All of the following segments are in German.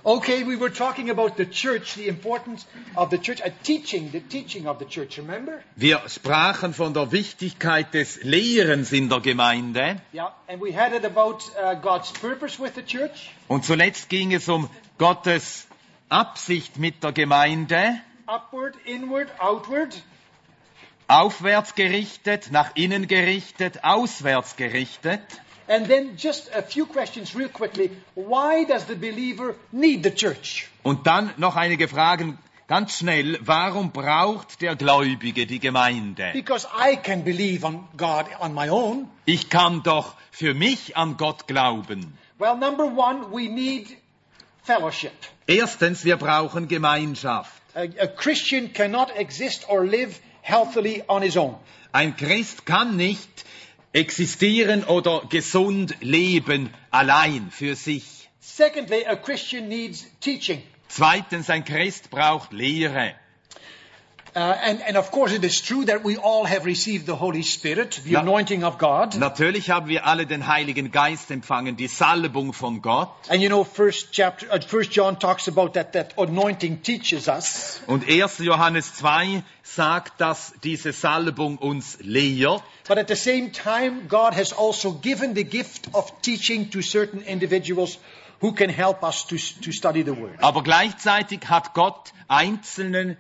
Okay, we were talking about the church, the importance of the church, the teaching of the church, remember? Wir sprachen von der Wichtigkeit des Lehrens in der Gemeinde. Yeah, and we had it about God's purpose with the church. Und zuletzt ging es um Gottes Absicht mit der Gemeinde. Upward, inward, outward. Aufwärts gerichtet, nach innen gerichtet, auswärts gerichtet. And then just a few questions real quickly. Why does the believer need the church? Und dann noch einige Fragen ganz schnell. Warum braucht der Gläubige die Gemeinde? Because I can believe on God on my own. Ich kann doch für mich an Gott glauben. Well, number one, we need fellowship. Erstens, wir brauchen Gemeinschaft. A Christian cannot exist or live healthily on his own. Ein Christ kann nicht existieren oder gesund leben allein für sich. Secondly, a Christian needs teaching. Zweitens, ein Christ braucht Lehre. And of course it is true that we all have received the Holy Spirit, the anointing of God. Natürlich haben wir alle den Heiligen Geist empfangen, die Salbung von Gott. And you know, First John talks about that anointing teaches us. Und 1. Johannes 2 sagt, dass diese Salbung uns lehrt. But at the same time, God has also given the gift of teaching to certain individuals who can help us to study the Word. Aber gleichzeitig hat Gott einzelnen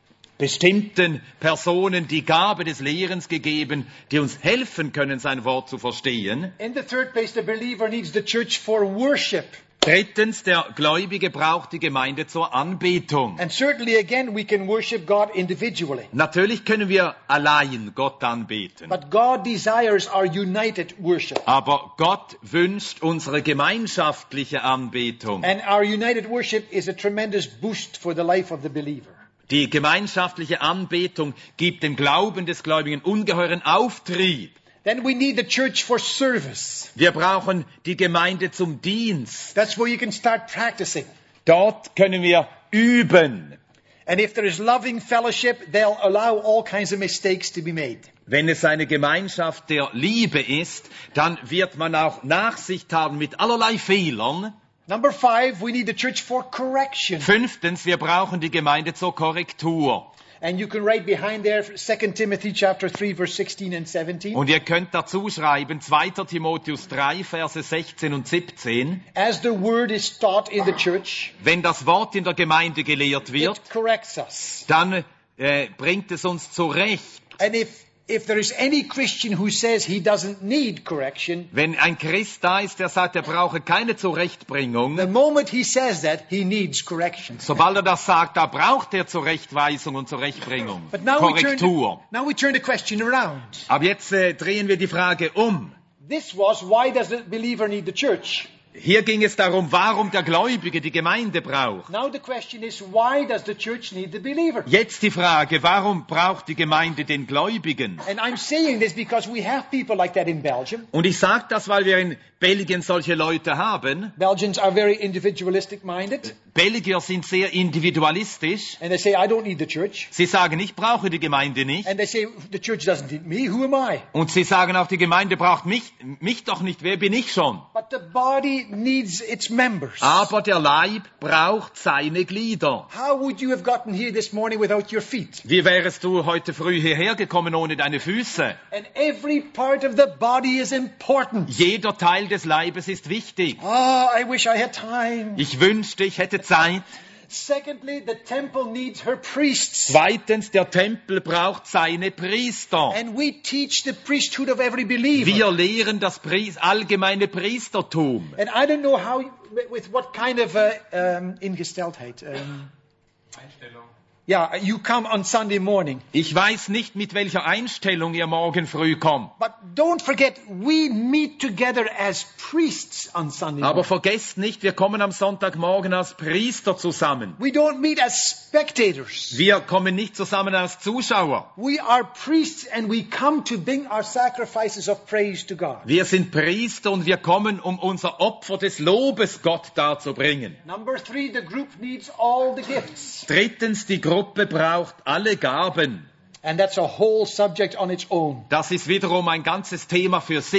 bestimmten Personen die Gabe des Lehrens gegeben, die uns helfen können, sein Wort zu verstehen. In the third place, the believer needs the church for worship. Drittens, der Gläubige braucht die Gemeinde zur Anbetung. And certainly again, we can worship God individually. Natürlich können wir allein Gott anbeten. But God desires our united worship. Aber Gott wünscht unsere gemeinschaftliche Anbetung. And our united worship is a tremendous boost for the life of the believer. Die gemeinschaftliche Anbetung gibt dem Glauben des Gläubigen ungeheuren Auftrieb. Then we need the church for service. Wir brauchen die Gemeinde zum Dienst. That's where you can start practicing. Dort können wir üben. And if there is loving fellowship, they'll allow all kinds of mistakes to be made. Wenn es eine Gemeinschaft der Liebe ist, dann wird man auch Nachsicht haben mit allerlei Fehlern. Number 5, we need the church for correction. Fünftens, wir brauchen die Gemeinde zur Korrektur. And you can write behind there 2 Timothy chapter 3 verse 16 and 17. Und ihr könnt dazu schreiben 2. Timotheus 3 Verse 16 und 17. As the word is taught in the church, wenn das Wort in der Gemeinde gelehrt wird, it corrects us. Dann bringt es uns zurecht. And if there is any Christian who says he doesn't need correction, wenn ein Christ da ist, der sagt, er brauche keine Zurechtbringung, the moment he says that, he needs correction. Sobald er das sagt, da braucht er Zurechtweisung und Zurechtbringung, But now Korrektur. we turn the question around. Aber jetzt drehen wir die Frage um. This was, why does the believer need the church? Hier ging es darum, warum der Gläubige die Gemeinde braucht. Now the question is, why does the church need the believer? Jetzt die Frage, warum braucht die Gemeinde den Gläubigen? And I'm saying this because we have people like that in Belgium. Und ich sage das, weil wir in Belgien solche Leute haben. Belgians are very individualistic minded. Belgier sind sehr individualistisch. And they say, I don't need the church. Sie sagen, ich brauche die Gemeinde nicht. And they say, the church doesn't need me. Who am I? Und sie sagen auch, die Gemeinde braucht mich doch nicht. Wer bin ich schon? But the body needs its members. Aber der Leib braucht seine Glieder. How would you have gotten here this morning without your feet? Wie wärest du heute früh hierher gekommen ohne deine Füße? And every part of the body is important. Jeder Teil des Leibes ist wichtig. Oh, I wish I had time. Ich wünschte, ich hätte Zeit. Secondly, the temple needs her priests. Zweitens, der Tempel braucht seine Priester. And we teach the priesthood of every believer. Wir lehren das allgemeine Priestertum. And I don't know how, with what kind of Ingestelltheit. Einstellung. Yeah, you come on Sunday morning. Ich weiß nicht, mit welcher Einstellung ihr morgen früh kommt. But don't forget, we meet together as priests on Sunday morning. Aber vergesst nicht, wir kommen am Sonntagmorgen als Priester zusammen. We don't meet as spectators. Wir kommen nicht zusammen als Zuschauer. We are priests and we come to bring our sacrifices of praise to God. Wir sind Priester und wir kommen, um unser Opfer des Lobes Gott darzubringen. Number 3, the group needs all the gifts. Drittens, die Gruppe braucht alle Gaben. And that's a whole subject on its own. Das ist wiederum ein ganzes Thema für sich.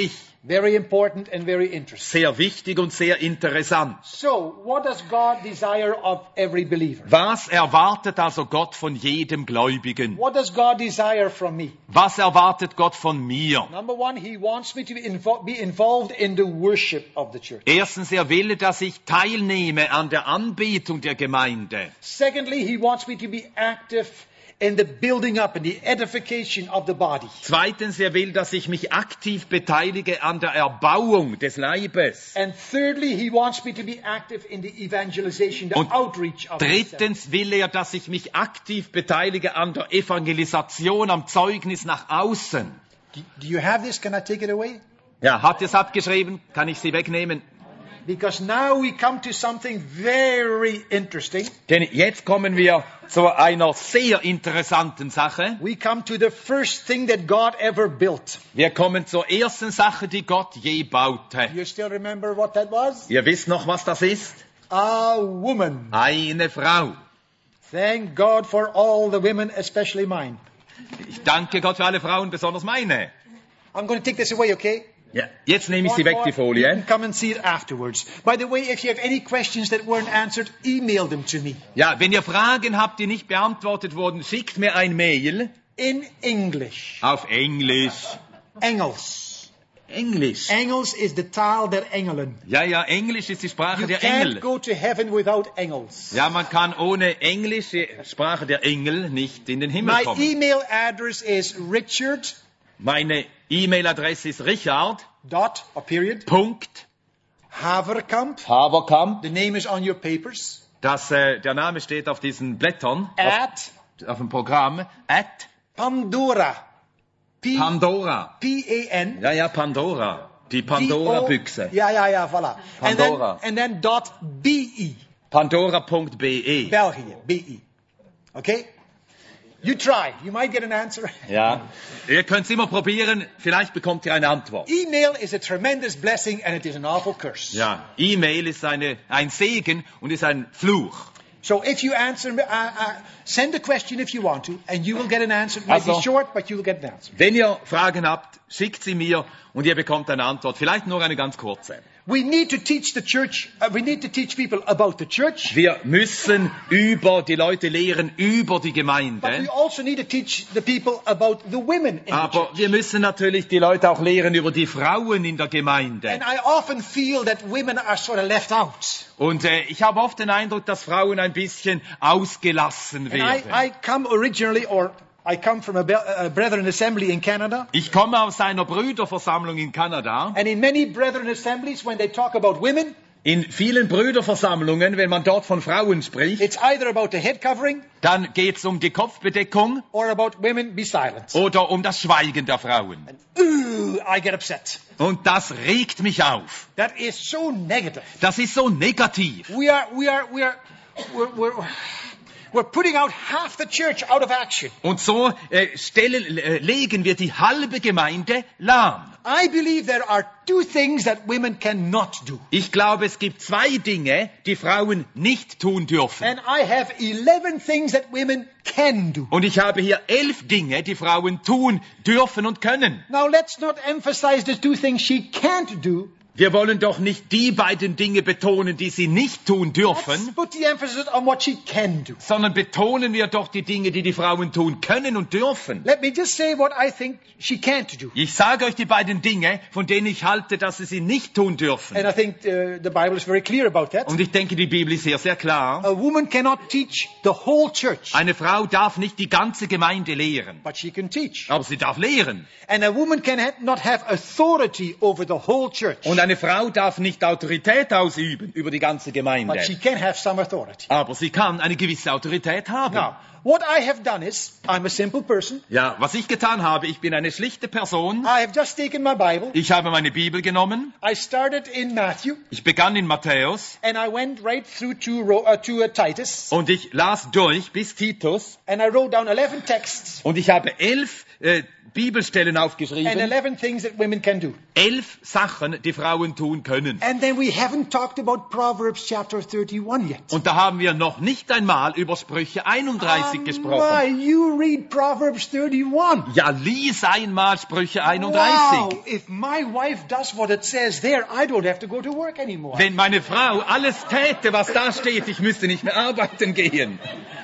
Very important and very interesting. Sehr wichtig und sehr interessant. So, what does God desire of every believer? Was erwartet also Gott von jedem Gläubigen? What does God desire from me? Was erwartet Gott von mir? Number one, He wants me to be involved in the worship of the church. Erstens, er will, dass ich teilnehme an der Anbetung der Gemeinde. Secondly, He wants me to be active in the building up and the edification of the body. Zweitens, er will, dass ich mich aktiv beteilige an der Erbauung des Leibes. And thirdly, He wants me to be active in the evangelization, the Und outreach of the saints. drittens will er, dass ich mich aktiv beteilige an der Evangelisation, am Zeugnis nach außen. Do you have this? Can I take it away? Ja, habt ihr es abgeschrieben? Kann ich sie wegnehmen? Because now we come to something very interesting. Denn jetzt kommen wir zu einer sehr interessanten Sache. We come to the first thing that God ever built. Wir kommen zur ersten Sache, die Gott je baute. You still remember what that was? Ihr wisst noch, was das ist? A woman. Eine Frau. Thank God for all the women, especially mine. Ich danke Gott für alle Frauen, besonders meine. I'm going to take this away, okay? Ja, jetzt nehme ich sie One weg, more. die You Folie. can come and see it afterwards. By the way, if you have any questions that weren't answered, email them to me. Ja, wenn ihr Fragen habt, die nicht beantwortet wurden, schickt mir ein Mail In English. auf Englisch. Engels. Englisch. Engels is the taal der Engelen. Ja, Englisch ist die Sprache You der can't Engel. go to heaven without Engels. Ja, man kann ohne englische Sprache der Engel nicht in den Himmel My kommen. email address is richard. Meine E-Mail-Adresse ist Richard. Dot, a period, Punkt. Haverkamp. Haverkamp. The name is on your papers. Der Name steht auf diesen Blättern, At auf dem Programm. At Pandora. Pandora. P-A-N. Ja, Pandora. Die Pandora-Büchse. Yeah, voilà. Pandora. And then dot B-E. Pandora.be. België, B-E. Okay? You try. You might get an answer. Ja. Ihr könnt es immer probieren, vielleicht bekommt ihr eine Antwort. Email is a tremendous blessing and it is an awful curse. Ja, E-Mail ist ein Segen und ist ein Fluch. So if you answer, send a question if you want to, and you will get an answer. It might be Also- short, but you will get an answer. Wenn ihr Fragen habt, schickt sie mir und ihr bekommt eine Antwort. Vielleicht nur eine ganz kurze. We need to teach the church, we need to teach people about the church, Wir müssen die Leute lehren über die but we Gemeinde. also need to teach the people about the women in the Aber church. wir müssen natürlich die Leute auch lehren über die Frauen in der Gemeinde. And I often feel that women are sort of left out. Und ich habe oft den Eindruck, dass Frauen ein bisschen ausgelassen And werden. I come originally, or I come from a Brethren Assembly in Canada. Ich komme aus einer Brüderversammlung in Kanada. And in many Brethren Assemblies, when they talk about women, In vielen Brüderversammlungen, wenn man dort von Frauen spricht, it's either about the head covering dann geht es um die Kopfbedeckung or about women be silent. oder um das Schweigen der Frauen. Ooh, I get upset. Und das regt mich auf. That is so negative. Das ist so negativ. We're putting out half the church out of action. Und so legen wir die halbe Gemeinde lahm. I believe there are two things that women cannot do. Ich glaube, es gibt zwei Dinge, die Frauen nicht tun dürfen. And I have 11 things that women can do. Und ich habe hier 11 Dinge, die Frauen tun dürfen und können. Now let's not emphasize the two things she can't do. Wir wollen doch nicht die beiden Dinge betonen, die sie nicht tun Let's dürfen, put the emphasis on what she can do. sondern betonen wir doch die Dinge, die die Frauen tun können und dürfen. Let me just say what I think she can't do. Ich sage euch die beiden Dinge, von denen ich halte, dass sie nicht tun dürfen. And I think the Bible is very clear about that. Und ich denke, die Bibel ist sehr, sehr klar. A woman cannot teach the whole church, Eine Frau darf nicht die ganze Gemeinde lehren, but she can teach. aber sie darf lehren. And a woman can not have authority over the whole church, Und eine Frau darf nicht Autorität ausüben über die ganze but she Gemeinde, can have some authority. aber sie kann eine gewisse Autorität haben. Now, what I have done is, I'm a simple person. Ja, was ich getan habe, ich bin eine schlichte Person. I have just taken my Bible. Ich habe meine Bibel genommen. I started in Matthew, Ich begann in Matthäus and I went right through to Titus, und ich las durch bis Titus and I wrote down 11 texts und ich habe 11 Bibelstellen and aufgeschrieben. 11 things that women can do. 11 Sachen, die Frauen tun können. And then we haven't talked about Proverbs chapter 31 yet. Und da haben wir noch nicht einmal über Sprüche 31 gesprochen. Why, you read Proverbs 31. Ja, lies einmal Sprüche 31. Wow, if my wife does what it says there, I don't have to go to work anymore. Wenn meine Frau alles täte, was da steht, ich müsste nicht mehr arbeiten gehen.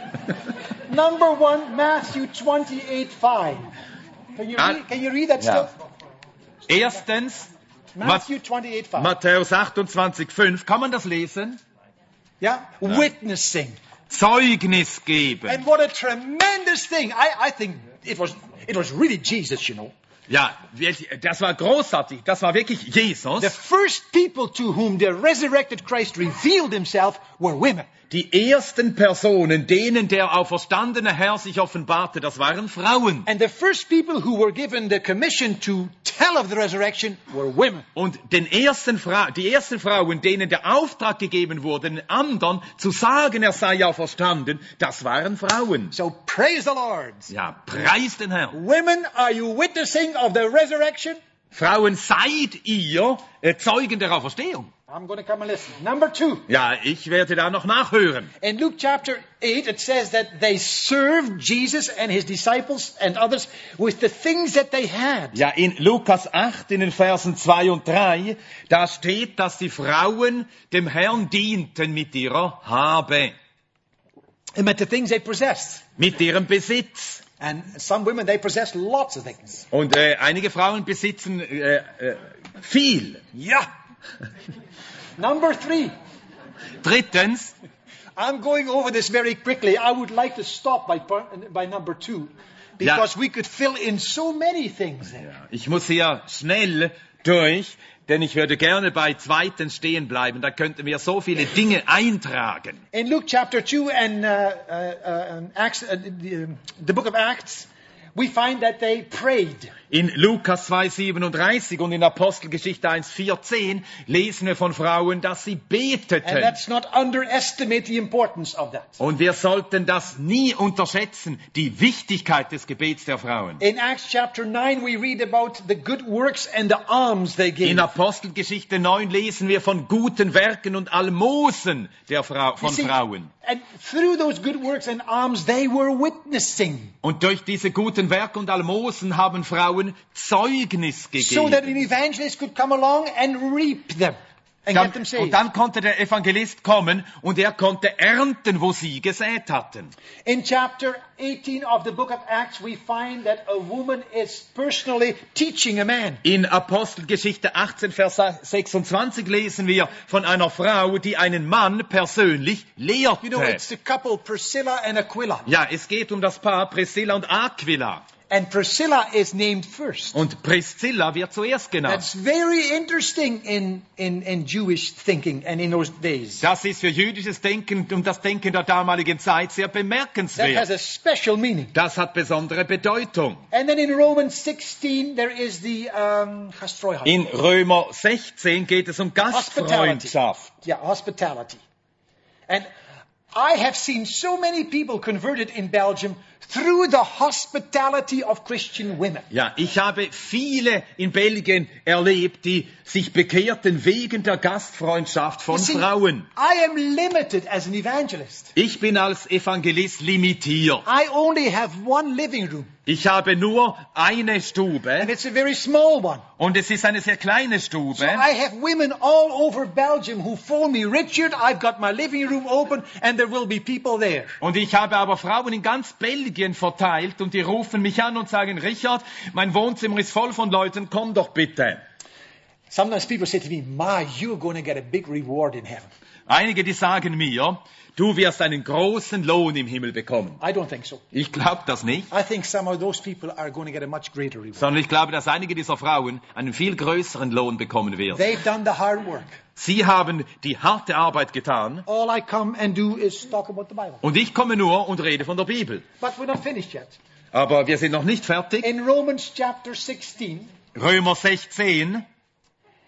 Number 1, Matthew 28:5. Can you read that Ja. stuff? Erstens, Matthew 28:5. Matthäus 28,5. Kann man das lesen? Yeah? Witnessing. Zeugnis geben. And what a tremendous thing. I think it was really Jesus, you know. Ja, das war großartig. Das war wirklich Jesus. The first people to whom the resurrected Christ revealed himself were women. Die ersten Personen, denen der auferstandene Herr sich offenbarte, das waren Frauen. And the first people who were given the commission to tell of the resurrection were women. Und die ersten Frauen, denen der Auftrag gegeben wurde, den anderen zu sagen, er sei auferstanden, das waren Frauen. So praise the Lord. Ja, preis den Herrn. Women, are you witnessing of the resurrection? Frauen, seid ihr Zeugen der Auferstehung? I'm going to come and listen. Number 2. Ja, ich werde da noch nachhören. In Luke chapter 8, it says that they served Jesus and his disciples and others with the things that they had. Ja, in Lukas 8, in den Versen 2 und 3, da steht, dass die Frauen dem Herrn dienten mit ihrer Habe, And with the things they possessed. mit ihrem Besitz. And some women, they possess lots of things. Und einige Frauen besitzen viel. Yeah. Number 3. Drittens, I'm going over this very quickly. I would like to stop by number 2. Because we could fill in so many things there. ich muss hier schnell durch, denn ich würde gerne bei zweitens stehen bleiben. Da könnten wir so viele Dinge eintragen. In Luke chapter 2 and Acts, the book of Acts, we find that they prayed. In Lukas 2,37 und in Apostelgeschichte 1,14 lesen wir von Frauen, dass sie And beteten. let's not underestimate the importance of that. Und wir sollten das nie unterschätzen, die Wichtigkeit des Gebets der Frauen. In Acts chapter 9, we read about the good works and the alms they gave. In Apostelgeschichte 9 lesen wir von guten Werken und Almosen von See, Frauen. and through those good works and alms, they were witnessing. Und durch diese guten Werke und Almosen haben Frauen Zeugnis So that an gegeben. evangelist could come along and reap them and get them Und saved. dann konnte der Evangelist kommen und er konnte ernten, wo sie gesät hatten. In chapter 18 of the book of Acts, we find that a woman is personally teaching a man. In Apostelgeschichte 18, Vers 26 lesen wir von einer Frau, die einen Mann persönlich lehrte. You know, it's the couple Priscilla and Aquila. Ja, es geht um das Paar Priscilla und Aquila. And Priscilla is named first. Und Priscilla wird zuerst genannt. That's very interesting in Jewish thinking and in those days. Das ist für jüdisches Denken und das Denken der damaligen Zeit sehr That has bemerkenswert. a special meaning. Das hat besondere Bedeutung. And then in Romans 16, there is the Gastroiheit. In Römer 16 geht es um Gastfreundschaft. Yeah, hospitality. And I have seen so many people converted in Belgium through the hospitality of Christian women. Ja, ich habe viele in Belgien erlebt, die sich bekehrten wegen der Gastfreundschaft von You see, Frauen. I am limited as an evangelist. Ich bin als Evangelist limitiert. I only have one living room, Ich habe nur eine and Stube it's a very small one. und es ist eine sehr kleine So Stube. I have women all over Belgium who phone me, Richard, I've got my living room open, and there will be people there. Und ich habe aber Frauen in ganz Belgien verteilt und die rufen mich an und sagen, Richard, mein Wohnzimmer ist voll von Leuten, komm doch bitte. Sometimes people say to me, Ma, you're going to get a big reward in heaven. Einige, die sagen mir, du wirst einen großen Lohn im Himmel bekommen. I don't think so. Ich glaube das nicht, I think some of those people are going to get a much greater reward. sondern ich glaube, dass einige dieser Frauen einen viel größeren Lohn bekommen werden. They've done the hard work. Sie haben die harte Arbeit getan All I come and do is talk about the Bible. und ich komme nur und rede von der Bibel. But we're not finished yet. Aber wir sind noch nicht fertig. In Romans chapter 16, Römer 16,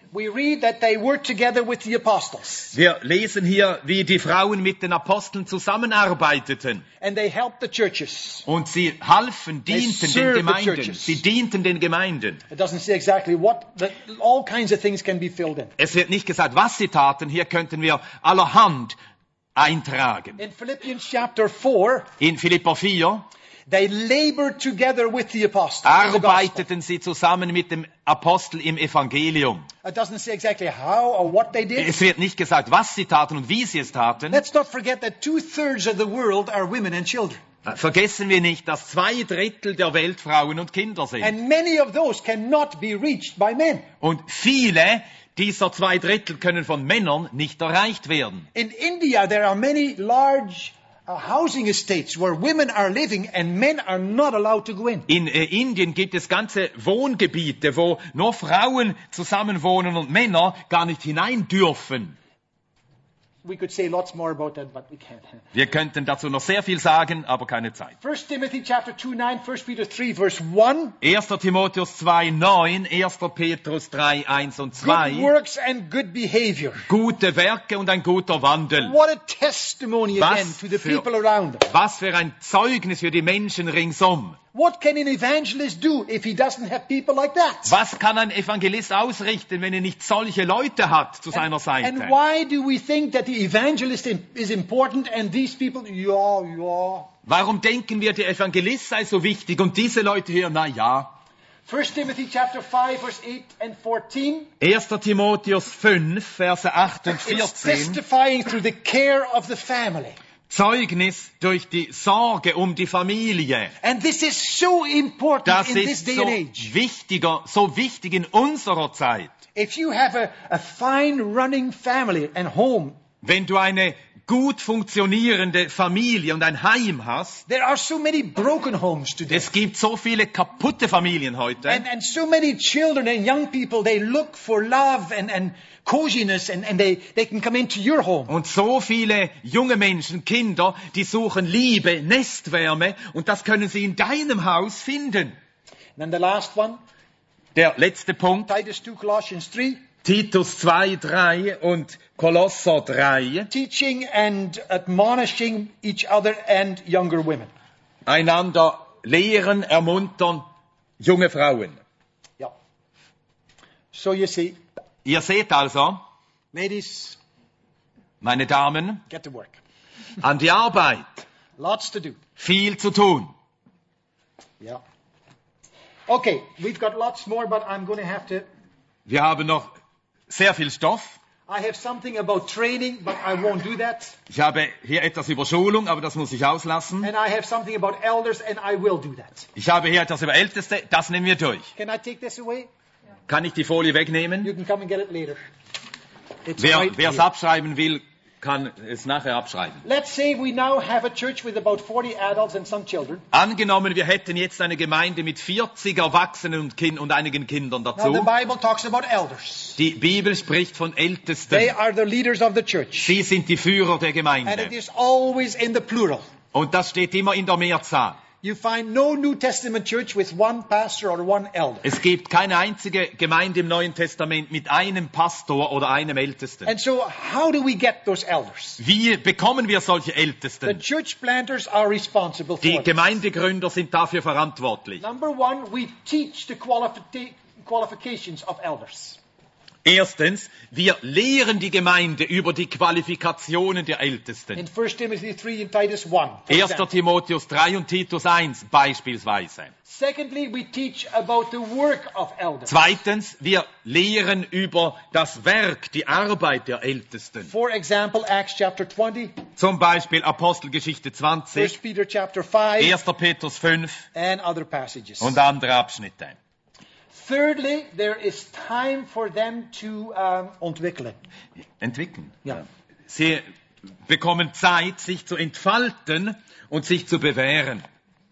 we read that they worked together with the apostles. Wir lesen hier, wie die Frauen mit den Aposteln zusammenarbeiteten. And they helped the churches. Und sie halfen, They dienten den served the Gemeinden. churches. Sie dienten den Gemeinden. It doesn't say exactly what, but all kinds of things can be filled in. Es wird nicht gesagt, was sie taten. Hier könnten wir allerhand eintragen. In Philippians chapter 4, In Philipper 4 they labored together with the apostles. in the gospel. arbeiteten sie zusammen mit dem Apostel im Evangelium. It doesn't say exactly how or what they did. Es wird nicht gesagt, was sie taten und wie sie es taten. Let's not forget that 2/3 of the world are women and children. Vergessen wir nicht, dass 2/3 der Welt Frauen und Kinder sind. And many of those cannot be reached by men. Und viele dieser 2/3 können von Männern nicht erreicht werden. In India, there are many large housing estates where women are living and men are not allowed to go in. In Indien gibt es ganze Wohngebiete, wo nur Frauen zusammenwohnen und Männer gar nicht hinein dürfen. We could say lots more about that, but we can't. Wir könnten dazu noch sehr viel sagen, aber keine Zeit. 1 Timothy chapter 2:9, 1 Peter 3 verse 1. 1. Timotheus 2,9, 1. Petrus 3, 1 und Good 2. works and good behavior. Gute Werke und ein guter Wandel. What a testimony Was again to the für- people around them. Was für ein Zeugnis für die Menschen ringsum. What can an evangelist do if he doesn't have people like that? Was kann ein Evangelist ausrichten, wenn er nicht solche Leute hat zu seiner And Seite? why do we think that the evangelist is important and these people, yeah. Warum denken wir, der Evangelist sei so wichtig und diese Leute hier, na ja. 1 Timothy chapter 5 verse 8 and 14. 1. Timotheus 5, Verse 8 und It's 14. testifying through the care of the family. Zeugnis durch die Sorge um die Familie. And this is so important Das in this ist day so and age. so wichtig in unserer Zeit. If you have a fine running family and home, Wenn du eine gut funktionierende Familie und ein Heim hast, there are so many broken homes today. es gibt so viele kaputte Familien heute. And so many children and young people, they look for love and coziness and they can come into your home. Und so viele junge Menschen, Kinder, die suchen Liebe, Nestwärme und das können sie in deinem Haus finden. And then the last one, Der letzte Punkt, Titus 2, Colossians 3, Titus 2, 3 und Kolosser 3. teaching and admonishing each other and younger women. Einander lehren, ermuntern, junge Frauen. Yeah. So you see, Ihr seht also, ladies, meine Damen, get to work. an die Arbeit, Lots to do. viel zu tun. Yeah. Okay, we've got lots more, but I'm going to have to. Wir haben noch sehr viel Stoff. I have something about training, but I won't do that. Ich habe hier etwas über Schulung, aber das muss ich auslassen. And I have something about elders, and I will do that. Ich habe hier etwas über Älteste, das nehmen wir durch. Can I take this away? Kann ich die Folie wegnehmen? You can come and get it later. It's Wer right es here. abschreiben will, kann es nachher abschreiben. Let's say we now have a church with about 40 adults and some children. Angenommen, wir hätten jetzt eine Gemeinde mit 40 Erwachsenen und einigen Kindern Now the dazu. Bible talks about elders. Die Bibel spricht von They Ältesten. are the leaders of the church. Sie sind die Führer der And it Gemeinde. is always in the plural. Und das steht immer in der Mehrzahl. You find no New Testament church with one pastor or one elder. Es gibt keine einzige Gemeinde im Neuen Testament mit einem Pastor oder einem Ältesten. And so how do we get those elders? Wie bekommen wir solche The Ältesten? church planters are responsible for Die it. Gemeindegründer sind dafür verantwortlich. Number one, we teach the qualifications of elders. Erstens, wir lehren die Gemeinde über die Qualifikationen der Ältesten. In 1 Timothy 3 and Titus 1. for 1. example. Timotheus 3 und Titus 1 beispielsweise. Secondly, we teach about the work of elders. Zweitens, wir lehren über das Werk, die Arbeit der Ältesten. For example, Acts chapter 20, Zum Beispiel Apostelgeschichte 1 20, Peter chapter 5, 1. Petrus 5 and other passages. und andere Abschnitte. Thirdly, there is time for them to ontwikkelen. Entwickeln. Ja. Sie bekommen Zeit, sich zu entfalten und sich zu bewähren.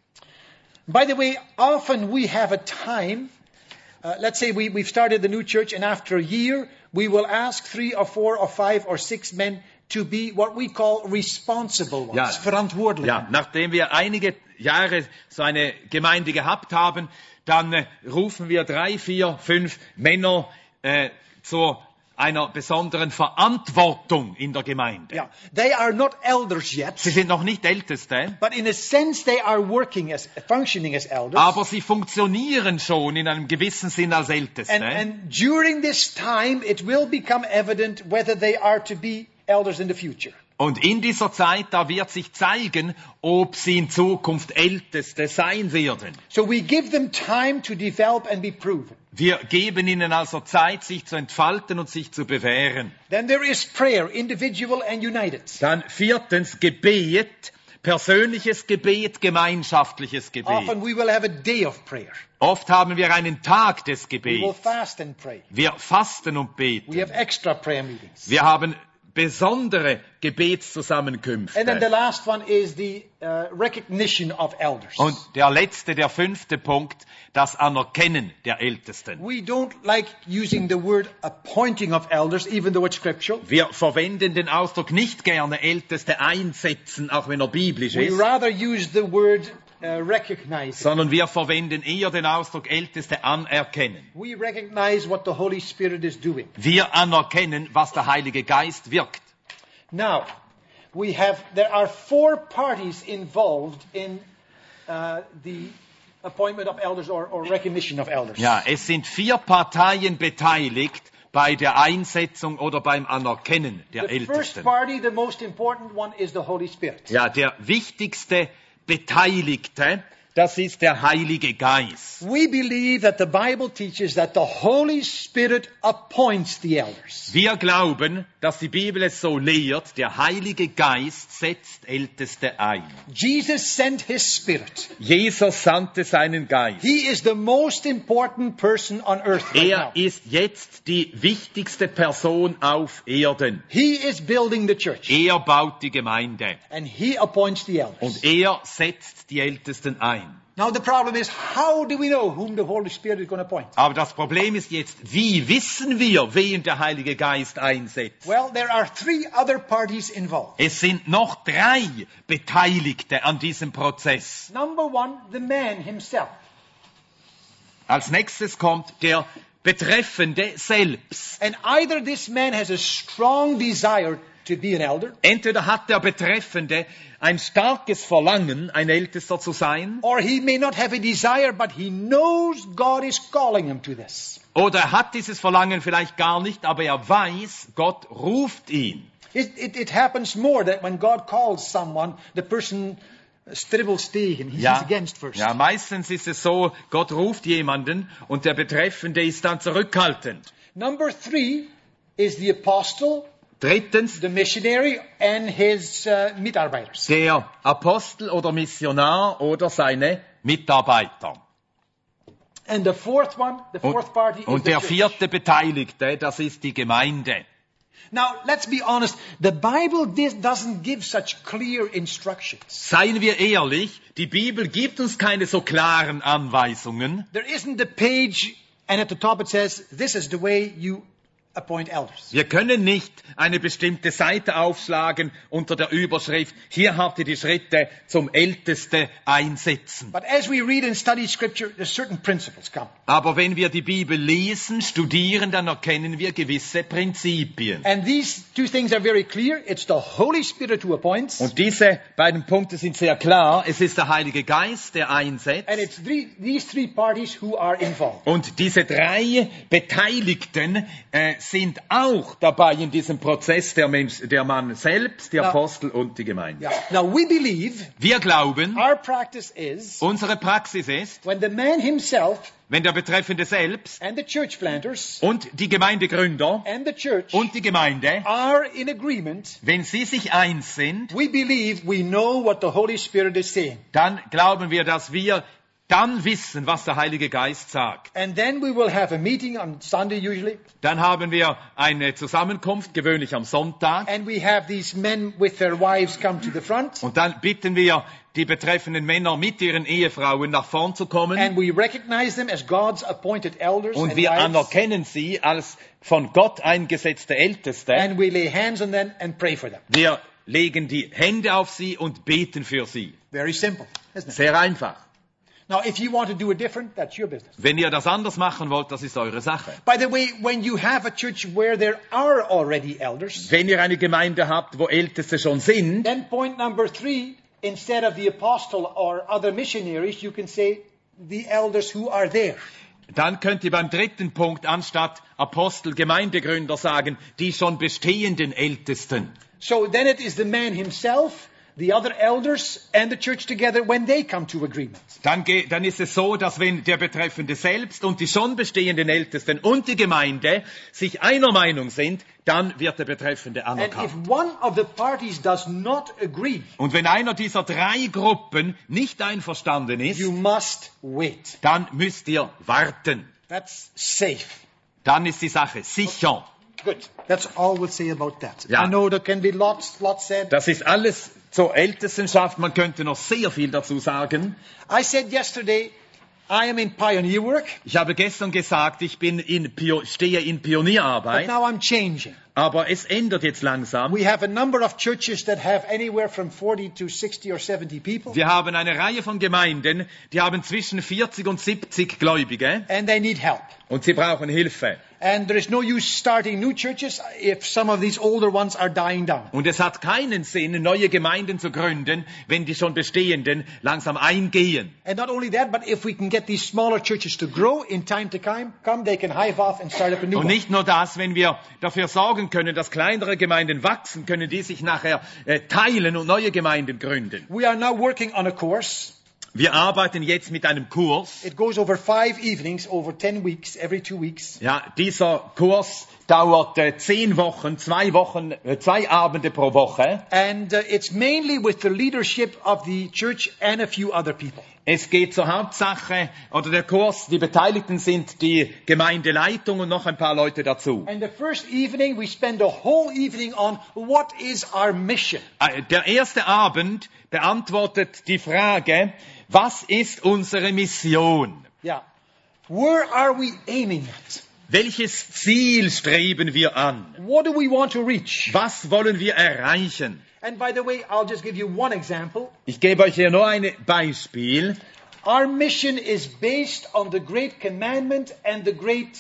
By the way, often we have a time, let's say we've started the new church and after a year, we will ask 3 or 4 or 5 or 6 men to be what we call responsible ones, Ja. verantwoordelijk. Ja, nachdem wir einige Jahre so eine Gemeinde gehabt haben, dann rufen wir 3, 4, 5 Männer zu einer besonderen Verantwortung in der Gemeinde. Yeah. They are not elders yet, Sie sind noch nicht Älteste, but in a sense they are functioning as elders. aber sie funktionieren schon in einem gewissen Sinn als Älteste. And during this time, it will become evident whether they are to be elders in the future. Und in dieser Zeit, da wird sich zeigen, ob sie in Zukunft Älteste sein werden. So we give them time to develop and be proven. Wir geben ihnen also Zeit, sich zu entfalten und sich zu bewähren. Then there is prayer, individual and united. Dann viertens Gebet, persönliches Gebet, gemeinschaftliches Gebet. Often we will have a day of prayer. Oft haben wir einen Tag des We will Gebets. fast and pray. Wir fasten und beten. We have extra prayer meetings. Wir haben besondere And then the Gebetszusammenkünfte. last one is the recognition of elders. Und der letzte, der fünfte Punkt, das Anerkennen der Ältesten. We don't like using the word appointing of elders, even though it's scriptural. Wir verwenden den Ausdruck nicht gerne Älteste einsetzen, auch wenn er biblisch We ist, rather use the word recognizing. sondern wir verwenden eher den Ausdruck Älteste anerkennen. We recognize what the Holy Spirit is doing. Wir anerkennen, was der Heilige Geist wirkt. Now, there are 4 parties involved in the appointment of elders or recognition of elders. Ja, es sind 4 Parteien beteiligt bei der Einsetzung oder beim Anerkennen der The first Ältesten. party, the most important one, is the Holy Spirit. Ja, der wichtigste Beteiligte, das ist der Heilige Geist. We believe that the Bible teaches that the Holy Spirit appoints the elders. Wir glauben, dass die Bibel es so lehrt, der Heilige Geist setzt Älteste ein. Jesus sent his Spirit. Jesus sandte seinen Geist. He is the most important person on earth right Er now. ist jetzt die wichtigste Person auf Erden. He is building the church. Er baut die Gemeinde And he appoints the elders. und er setzt die Ältesten ein. Now the problem is, how do we know whom the Holy Spirit is going to appoint? Aber das Problem ist jetzt, wie wissen wir, wen der Heilige Geist einsetzt? Well, there are 3 other parties involved. Es sind noch 3 Beteiligte an diesem Prozess. Number 1, the man himself. Als nächstes kommt der Betreffende selbst. And either this man has a strong desire to be an elder, Entweder hat der Betreffende ein starkes Verlangen, ein Ältester zu sein, or he may not have a desire, but he knows God is calling him to this. oder er hat dieses Verlangen vielleicht gar nicht, aber er weiß, Gott ruft ihn. It happens more that when God calls someone, the person stribbles tegen. He's Ja, against first. ja, meistens ist es so, Gott ruft jemanden und der Betreffende ist dann zurückhaltend. Number 3 is the apostle, Drittens, the missionary, and his mitarbeiters. der Apostel oder Missionar oder seine Mitarbeiter. And the fourth party is Und the der church. vierte Beteiligte, das ist die Gemeinde. Now, let's be honest. The Bible doesn't give such clear instructions. Seien wir ehrlich, die Bibel gibt uns keine so klaren Anweisungen. There isn't a page, and at the top it says, this is the way you appoint elders. Wir können nicht eine bestimmte Seite aufschlagen unter der Überschrift, hier habt ihr die Schritte zum Älteste einsetzen. But as we read and study Scripture, there's certain principles come. Aber wenn wir die Bibel lesen, studieren, dann erkennen wir gewisse Prinzipien. And these 2 things are very clear. It's the Holy Spirit who appoints, Und diese beiden Punkte sind sehr klar. Es ist der Heilige Geist, der einsetzt. and it's these 3 parties who are involved. Und diese 3 Beteiligten sind auch dabei in diesem Prozess, der Mann selbst, die Ja. Apostel und die Gemeinde. Yeah. Now, we believe, Wir glauben, our practice is, unsere Praxis ist, when the man himself wenn der Betreffende selbst and the church planters und die Gemeindegründer and the church und die Gemeinde, are in agreement, wenn sie sich eins sind, we believe we know what the Holy Spirit is saying. dann glauben wir, dass wir dann wissen, was der Heilige Geist sagt. And then we will have a meeting on Sunday usually, Dann haben wir eine Zusammenkunft, gewöhnlich am Sonntag, and we have these men with their wives come to the front, und dann bitten wir die betreffenden Männer mit ihren Ehefrauen nach vorn zu kommen, and we recognize them as God's appointed elders und and wir wives, anerkennen sie als von Gott eingesetzte Älteste. and we lay hands on them and pray for them. Wir legen die Hände auf sie und beten für sie. Very simple, isn't it? Sehr einfach. Now, if you want to do it different, that's your business. Wenn ihr das anders machen wollt, das ist eure Sache. By the way, when you have a church where there are already elders, Wenn ihr eine Gemeinde habt, wo Älteste schon sind, then point number 3, instead of the apostle or other missionaries, you can say the elders who are there. dann könnt ihr beim dritten Punkt anstatt Apostel, Gemeindegründer sagen, die schon bestehenden Ältesten. So then it is the man himself, the other elders, and the church together when they come to agreement. Dann ist es so, dass wenn der Betreffende selbst und die schon bestehenden Ältesten und die Gemeinde sich einer Meinung sind, dann wird der Betreffende And if anerkannt. one of the parties does not agree, Und wenn einer dieser 3 Gruppen nicht einverstanden ist, you must wait. dann müsst ihr warten. That's safe. Dann ist die Sache sicher. Good. That's all we'll say about that. Ja. I know there can be lots said. Das ist alles zur Ältestenschaft. Man könnte noch sehr viel dazu sagen. I said yesterday, I am in pioneer work, Ich habe gestern gesagt, ich stehe in but Pionierarbeit, now I'm changing. aber es ändert jetzt langsam. We have a number of churches that have anywhere from 40 to 60 or 70 people, Wir haben eine Reihe von Gemeinden, die haben zwischen 40 und 70 Gläubige and they need help. und sie brauchen Hilfe. And there is no use starting new churches if some of these older ones are dying down. Und es hat keinen Sinn, neue Gemeinden zu gründen, wenn die schon bestehenden langsam eingehen. And not only that, but if we can get these smaller churches to grow in time to come, they can hive off and start up a new Und one. nicht nur das, wenn wir dafür sorgen können, dass kleinere Gemeinden wachsen, können die sich nachher teilen und neue Gemeinden gründen. We are now working on a course. Wir arbeiten jetzt mit einem Kurs. It goes over 5 evenings, over 10 weeks, every 2 weeks. Ja, dieser Kurs dauert 10 Wochen, 2 Abende pro Woche. And it's mainly with the leadership of the church and a few other people. Es geht zur Hauptsache, oder der Kurs, die Beteiligten sind die Gemeindeleitung und noch ein paar Leute dazu. And the first evening, we spend the whole evening on what is our mission. Der erste Abend beantwortet die Frage, was ist unsere Mission? Yeah. Where are we aiming at? Welches Ziel streben wir an? What do we want to reach? Was wollen wir erreichen? And by the way, I'll just give you one example. Ich gebe euch hier nur ein Beispiel. Our mission is based on the Great Commandment and the Great,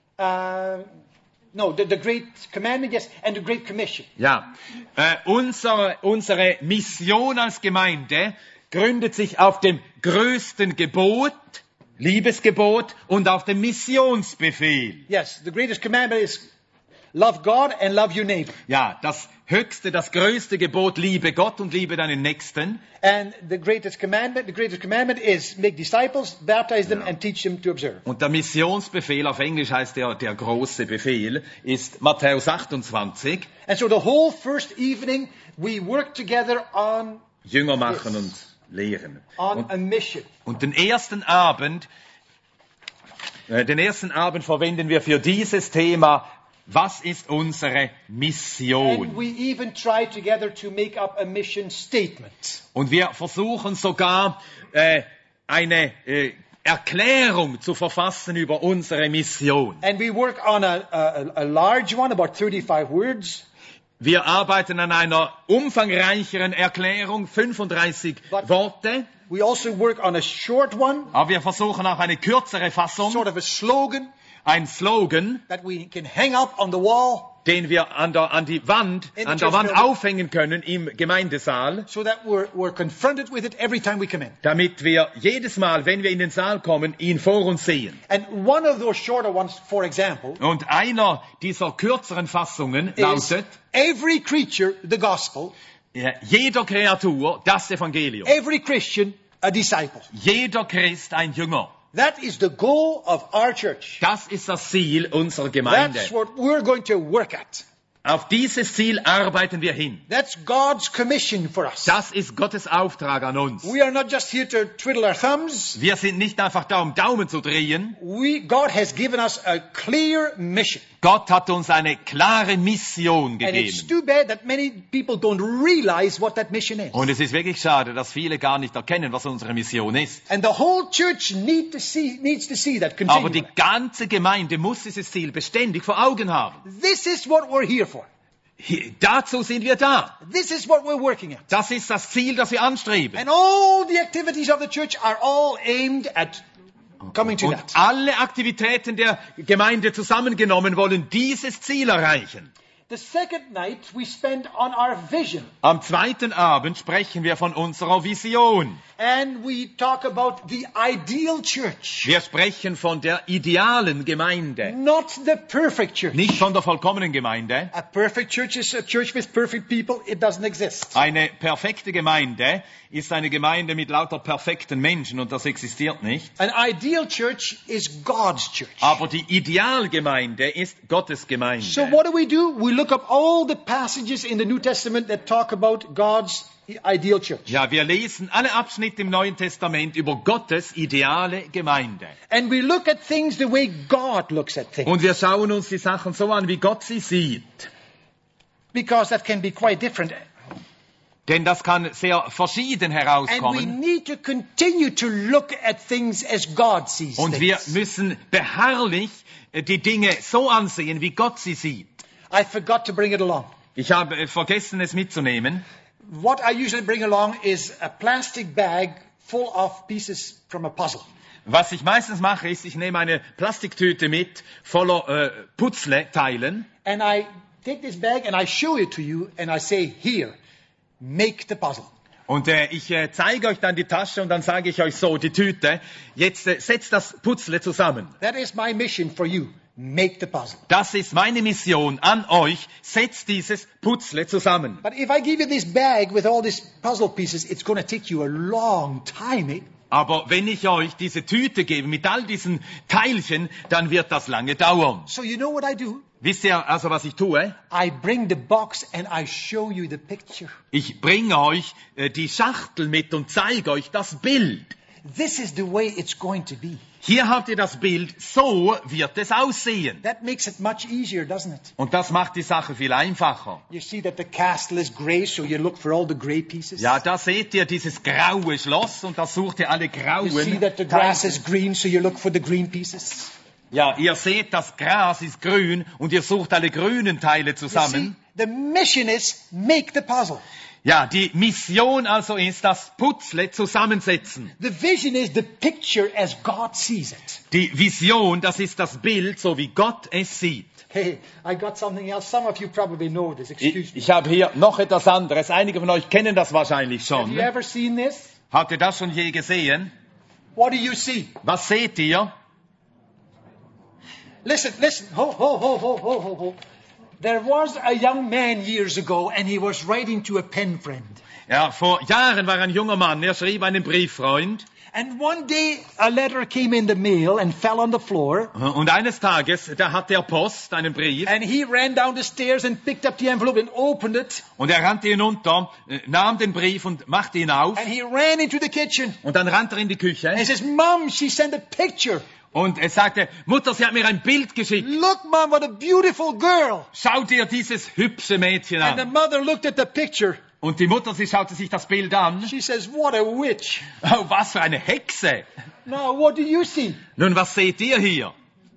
the Great Commandment, yes, and the Great Commission. Ja, unsere Mission als Gemeinde gründet sich auf dem größten Gebot, Liebesgebot, und auf dem Missionsbefehl. Yes, the greatest commandment is love God and love your neighbor. Ja, das größte Gebot, liebe Gott und liebe deinen Nächsten. And the greatest commandment is make disciples, baptize them and teach them to observe. Und der Missionsbefehl, auf Englisch heißt der große Befehl, ist Matthäus 28. And so the whole first evening we work together on Jünger machen und lehren. a mission. Und den ersten Abend verwenden wir für dieses Thema, was ist unsere Mission? And we even try together to make up a mission statement. Und wir versuchen sogar eine Erklärung zu verfassen über unsere Mission. And we work on a large one, about 35 words. Wir arbeiten an einer umfangreicheren Erklärung, 35 Worte. We also work on a short one, Aber wir versuchen auch eine kürzere Fassung, sort of a slogan ein Slogan, that we can hang up on the wall den wir an der Wand aufhängen können im Gemeindesaal, so that we're confronted with it every time we come in. damit wir jedes Mal, wenn wir in den Saal kommen, ihn vor uns sehen. And one of those shorter ones, for example, Und einer dieser kürzeren Fassungen is lautet, every creature, the gospel, jeder Kreatur das Evangelium, every Christian, a disciple. jeder Christ ein Jünger. That is the goal of our church. Das ist das Ziel unserer Gemeinde. That's what we're going to work at. Auf dieses Ziel arbeiten wir hin. That's God's commission for us. Das ist Gottes Auftrag an uns. We are not just here to twiddle our thumbs. Wir sind nicht einfach da, um Daumen zu drehen. God has given us a clear mission. Gott hat uns eine klare Mission And it's gegeben. too bad that many people don't realize what that mission is. Und es ist wirklich schade, dass viele gar nicht erkennen, was unsere Mission ist. And the whole church needs to see that Aber die continually. ganze Gemeinde muss dieses Ziel beständig vor Augen haben. This is what we're here for. Dazu sind wir da. This is what we're working at. Das ist das Ziel, das wir anstreben. And all the activities of the church are all aimed at coming to Und that. alle Aktivitäten der Gemeinde zusammengenommen wollen dieses Ziel erreichen. The second night we spend on our vision. Am zweiten Abend sprechen wir von unserer Vision. And we talk about the ideal church. Wir sprechen von der idealen Gemeinde. Not the perfect church. Nicht von der vollkommenen Gemeinde. A perfect church is a church with perfect people. It doesn't exist. Eine perfekte Gemeinde ist eine Gemeinde mit lauter perfekten Menschen und das existiert nicht. An ideal church is God's church. Aber die Idealgemeinde ist Gottes Gemeinde. So what do? We look up all the passages in the New Testament that talk about God's ideal church. Ja, wir lesen alle Abschnitte im Neuen Testament über Gottes ideale Gemeinde. And we look at things the way God looks at things. Und wir schauen uns die Sachen so an, wie Gott sie sieht. Because that can be quite different. Denn das kann sehr verschieden And we herauskommen. need to continue to look at things as God sees Und wir things. müssen beharrlich die Dinge so ansehen, wie Gott sie sieht. I forgot to bring it along. Ich habe vergessen, es mitzunehmen. What I usually bring along is a plastic bag full of pieces from a puzzle. Was ich meistens mache, ist, ich nehme eine Plastiktüte mit, voller Puzzleteilen. And I take this bag and I show it to you and I say, here, make the puzzle. Und ich zeige euch dann die Tasche und dann sage ich euch so, die Tüte, jetzt setzt das Puzzle zusammen. That is my mission for you. Make the puzzle. Das ist meine Mission an euch, setzt dieses Puzzle zusammen. But if I give you this bag with all these puzzle pieces, it's going to take you a long time. Aber wenn ich euch diese Tüte gebe mit all diesen Teilchen, dann wird das lange dauern. So you know what I do? Wisst ihr also, was ich tue? I bring the box and I show you the picture. Ich bringe euch die Schachtel mit und zeige euch das Bild. This is the way it's going to be. Hier habt ihr das Bild, so wird es aussehen. That makes it much easier, doesn't it? Und das macht die Sache viel einfacher. You see that the castle is grey, so you look for all the grey pieces. Ja, da seht ihr dieses graue Schloss und da sucht ihr alle You see grauen that the grass Teile. is green, so you look for the green pieces. Ja, ihr seht, das Gras ist grün und ihr sucht alle grünen Teile You see, zusammen. the mission is make the puzzle. Ja, die Mission also ist das Puzzle zusammensetzen. The vision is the picture as God sees it. Die Vision, das ist das Bild, so wie Gott es sieht. Hey, I got something else. Some of you probably know this. Excuse me. Ich habe hier noch etwas anderes. Einige von euch kennen das wahrscheinlich Have schon. you ever seen this? Habt ihr das schon je gesehen? What do you see? Was seht ihr? Listen. Ho. There was a young man years ago, and he was writing to a pen friend. Ja, vor Jahren war ein junger Mann, er schrieb einen Brieffreund. And one day, a letter came in the mail and fell on the floor. Und eines Tages, da hat er Post, einen Brief. And he ran down the stairs and picked up the envelope and opened it. Und er rannte hinunter, nahm den Brief und machte ihn auf. And he ran into the kitchen. Und dann rannte er in die Küche. And he says, Mom, she sent a picture. Und er sagte, Mutter, sie hat mir ein Bild geschickt. Look, Mom, what a beautiful girl. Schau dir dieses hübsche Mädchen And the an. mother looked at the picture. Und die Mutter, sie schaute sich das Bild an. She says, what a witch. Oh, was für eine Hexe. Now, what do you see? Nun, was seht ihr hier?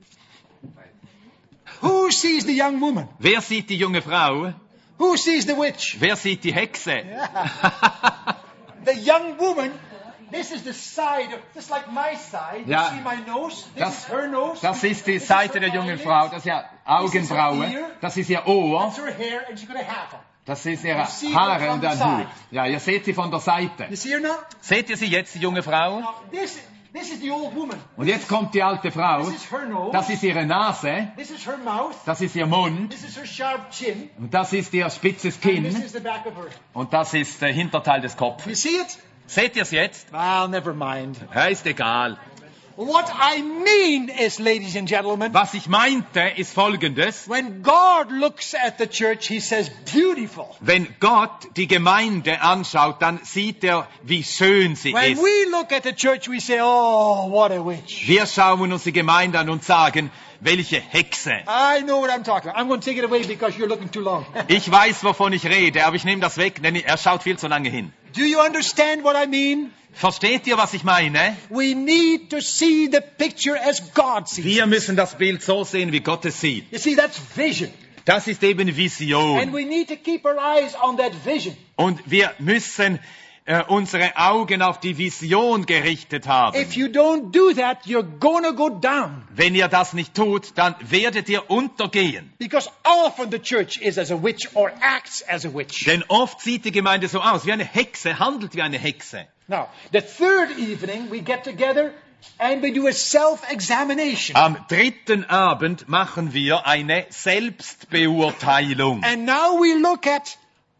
Who sees the young woman? Wer sieht die junge Frau? Who sees the witch? Wer sieht die Hexe? The young woman, this is the side, just like my side. You Ja. see my nose? This is her nose. Das ist die This is Seite her der jungen eyelids. Frau. Das ist ihr Augenbraue. Das ist ihr Ohr. That's her hair, and she's got a hat on. Das ist ihre see her Haare from und the ein side. Hut. Ja, ihr seht sie von der Seite. You see her now? Seht ihr sie jetzt, die junge Frau? Now, this is the old woman. Und jetzt kommt die alte Frau. This is her nose. Das ist ihre Nase. This is her mouth. Das ist ihr Mund. This is her sharp chin. Und das ist ihr spitzes And this Kinn. is the back of her. Und das ist der Hinterteil des Kopfes. You see it? Seht ihr es jetzt? Well, never mind. Ja, ist egal. What I mean is, ladies and gentlemen, Was ich meinte, ist Folgendes. when God looks at the church, he says, beautiful. Wenn Gott die Gemeinde anschaut, dann sieht er, wie schön sie When ist. we look at the church, we say, oh, what a witch. Wir schauen uns die Gemeinde an und sagen, welche Hexe. I know what I'm talking about. I'm going to take it away because you're looking too long. Ich weiß, wovon ich rede, aber ich nehme das weg, denn er schaut viel zu lange hin. Do you understand what I mean? Versteht ihr, was ich meine? We need to see the picture as God sees. Wir müssen das Bild so sehen, wie Gott es sieht. You see, that's vision. Das ist eben And Vision. we need to keep our eyes on that vision. Und wir müssen unsere Augen auf die Vision gerichtet haben. If you don't do that, you're gonna go down. Wenn ihr das nicht tut, dann werdet ihr untergehen. Because often the church is as a witch or acts as a witch. Denn oft sieht die Gemeinde so aus, wie eine Hexe, handelt wie eine Hexe. Now, the third evening we get together and we do a self-examination. Am dritten Abend machen wir eine Selbstbeurteilung. And now we look at,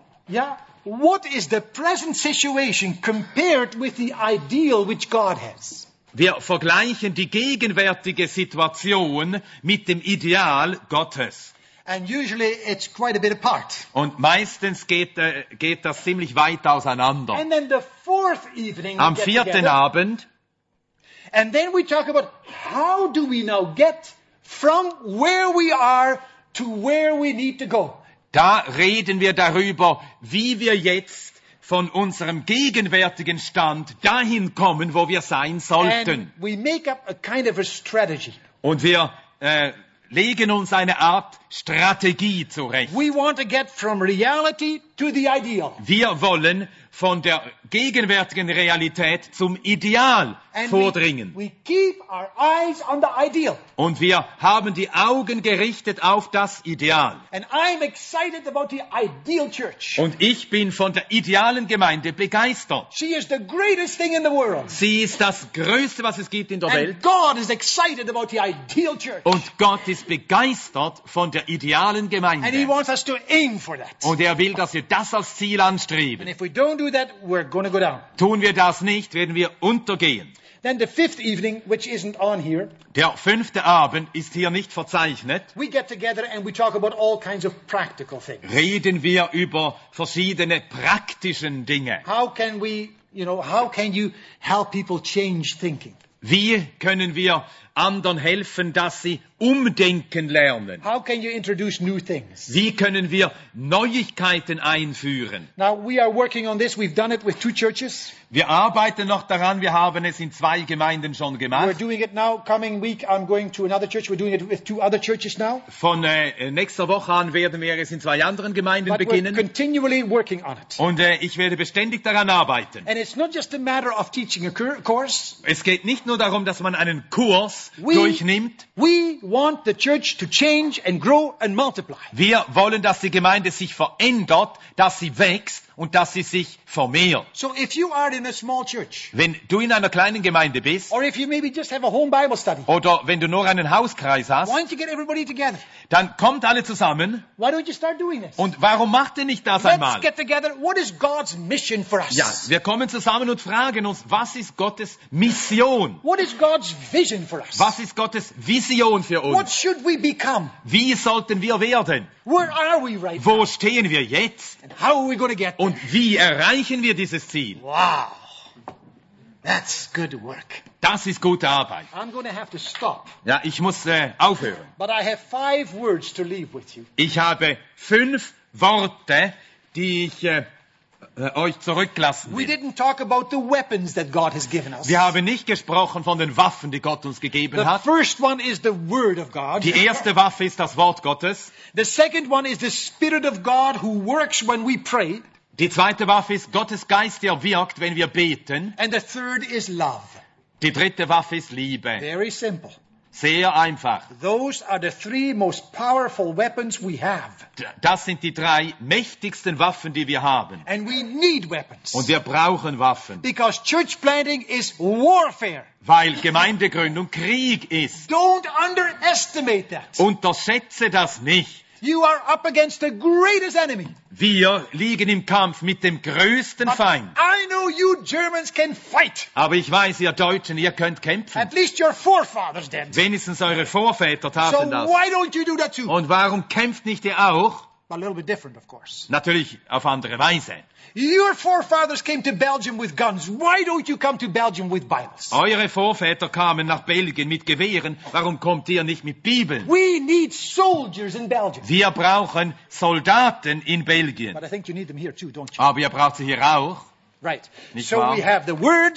what is the present situation compared with the ideal which God has? Wir vergleichen die gegenwärtige Situation mit dem Ideal Gottes. And usually it's quite a bit apart. Und meistens geht das ziemlich weit auseinander. And then the fourth evening we Am get vierten together, Abend and then we talk about how do we now get from where we are to where we need to go. da reden wir darüber, wie wir jetzt von unserem gegenwärtigen Stand dahin kommen, wo wir sein sollten. And we make up a kind of a strategy. Und wir legen uns eine Art Strategie zurecht. We want to get from reality to the ideal. Wir wollen von der gegenwärtigen Realität zum Ideal And vordringen. we keep our eyes on the ideal. Und wir haben die Augen gerichtet auf das Ideal. And I'm excited about the ideal church. Und ich bin von der idealen Gemeinde begeistert. She is the greatest thing in the world. Sie ist das Größte, was es gibt in der Welt. And God is excited about the ideal church. Und Gott ist begeistert von der idealen And He Gemeinde. wants us to aim for that. Und er will, dass wir das als Ziel And anstreben. if we don't do that, we're going to go down. Tun wir das nicht, werden wir untergehen. Then the fifth evening, which isn't on here, Der 5. Abend ist hier nicht verzeichnet. we get together and we talk about all kinds of practical things. Reden wir über verschiedene praktischen Dinge. How can you help people change thinking? Wie können wir anderen helfen, dass sie umdenken lernen? How can you introduce new things? Wie können wir Neuigkeiten einführen? Now, we are working on this. We've done it with 2 churches. Wir arbeiten noch daran, wir haben es in 2 Gemeinden schon We're gemacht. doing it now. Coming week, I'm going to another church. We're doing it with 2 other churches now. Von nächster Woche an werden wir es in 2 anderen Gemeinden But we're beginnen. continually working on it. Und ich werde beständig daran arbeiten. And it's not just a matter of teaching a course. Es geht nicht nur darum, dass man einen Kurs We- durchnimmt. We want the church to change and grow and multiply. Wir wollen, dass die Gemeinde sich verändert, dass sie wächst und dass sie sich vermehrt. So if you are in a small church, Wenn du in einer kleinen Gemeinde bist or if you maybe just have a home Bible study, oder wenn du nur einen Hauskreis hast, why don't you get everybody together? dann kommt alle zusammen. Why don't you start doing this? Und warum macht ihr nicht das Let's einmal? get together. What is God's mission for us? Ja, wir kommen zusammen und fragen uns, was ist Gottes Mission? What is God's vision for us? Was ist Gottes Vision für What uns? should we become? Wie sollten wir werden? Where are we right now? Wo stehen wir jetzt? And how are we going to get there? Und wie erreichen wir dieses Ziel? Wow. That's good work. Das ist gute Arbeit. I'm going to have to stop. Ja, ich muss aufhören. But I have 5 words to leave with you. Ich habe 5 Worte, die ich euch zurücklassen We will. didn't talk about the weapons that God has given us. Wir haben nicht gesprochen von den Waffen, die Gott uns gegeben The hat. first one is the Word of God. Die erste Waffe ist das Wort Gottes. The second one is the Spirit of God who works when we pray. Die zweite Waffe ist Gottes Geist, der wirkt, wenn wir beten. And the third is love. Die dritte Waffe ist Liebe. Very simple. Sehr einfach. Those are the 3 most powerful weapons we have. Das sind die 3 mächtigsten Waffen, die wir haben. And we need weapons. Und wir brauchen Waffen, Because church planting is warfare. weil Gemeindegründung Krieg ist. Don't underestimate that. Unterschätze das nicht. You are up against the greatest enemy. Wir liegen im Kampf mit dem größten But Feind. I know you Germans can fight. Aber ich weiß, ihr Deutschen, ihr könnt kämpfen. At least your forefathers did. Wenigstens eure Vorväter So taten das. why don't you do that too? Und warum kämpft nicht ihr auch? A little bit different, of course. Natürlich auf andere Weise. Your forefathers came to Belgium with guns. Why don't you come to Belgium with Bibles? Eure Vorväter kamen nach Belgien mit Gewehren. Warum kommt ihr nicht mit Bibeln? We need soldiers in Belgium. Wir brauchen Soldaten in Belgien. But I think you need them here too, don't you? Aber ihr braucht sie hier auch. Right. Nicht So wahr? we have the Word,